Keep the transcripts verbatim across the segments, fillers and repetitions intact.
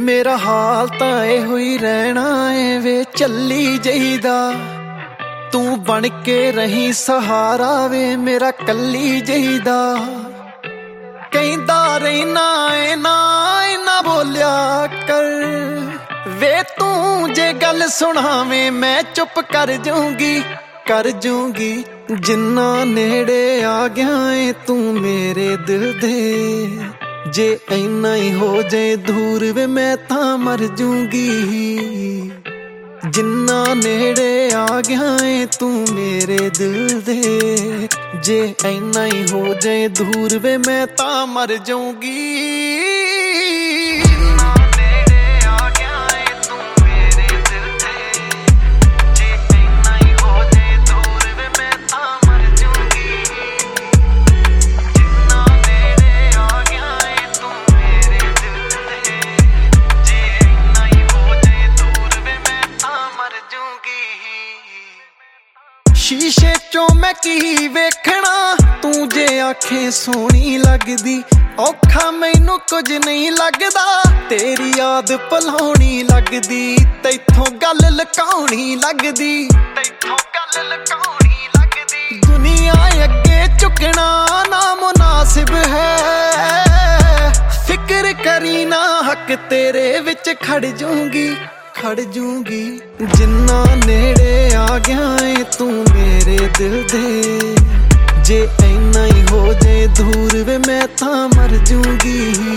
मेरा हाल तां एहो ही रहना है वे चली जाईदा। तू बन के रही सहारा वे मेरा कली जाईदा। कहंदा रहना है ना ना बोलिया कर वे तू जे गल सुनावे मैं चुप कर जाऊंगी कर जाऊंगी। जिन्ना नेड़े आ गया है तू मेरे दिल दे जे ऐना ही हो जाए दूर वे मैं तां मर जाऊंगी। जिन्ना नेड़े आ गया है तू मेरे दिल दे जे ऐना ही हो जाए दूर वे मैं तां मर जाऊंगी। शीशे चों मैं की वेखना तू जे आखे सोहनी लगदी। औखा मैनू कुछ नहीं लगदा तेरी याद भुलाउणी लगदी। तैथों गल लुकाउणी लगदी तैथों गल लुकाउणी लगदी। दुनिया अगे झुकना ना मुनासिब है फिक्र करी ना हक तेरे विच खड़ जाऊंगी खड़ जाऊंगी। जिन्ना नेड़े आ गया है तू मेरे दिल दे जे ऐना ही हो जाए दूर वे मैं तां मर जाऊंगी।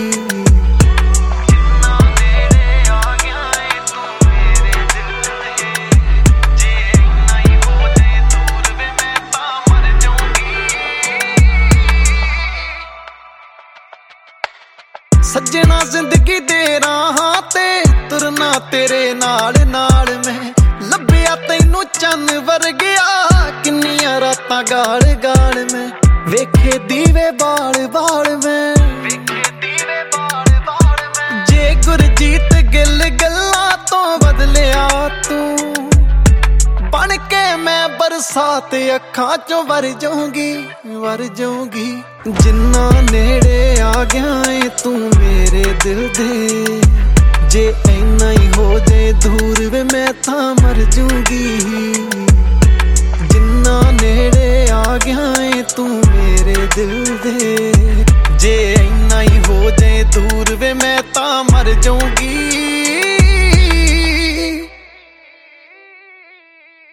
सज्जना जिंदगी दे राहां ते तुरना तेरे नाल नाल मैं लभ्या तैनू चन्न वर्गिया किन्नियां रातां गाल गाल में वेखे दीवे बाल बाल में वेखे दीवे बाल बाल में। जे गुरजीत गिल गल्लां तो बदलिया तू बन के मैं बरसात अखां चों वर जाऊंगी वर जाऊंगी। जिन्ना नेड़े आ गया है तू मेरे दिल दे जे ऐना ही हो जाए दूर वे मैं तां मर जाऊंगी।